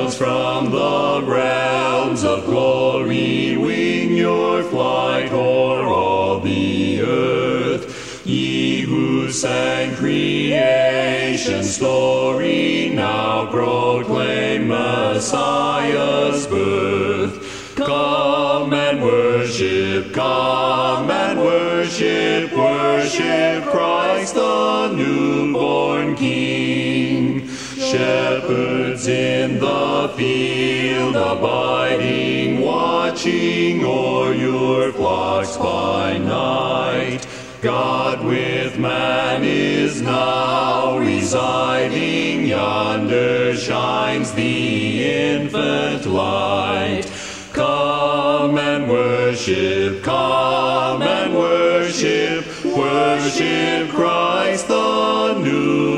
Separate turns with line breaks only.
angels from the realms of glory wing your flight o'er all the earth. Ye who sang creation's story now proclaim Messiah's birth. Come and worship, worship Christ the newborn King. Shepherds in the field abiding, watching o'er your flocks by night. God with man is now residing, yonder shines the infant light. Come and worship, worship Christ the new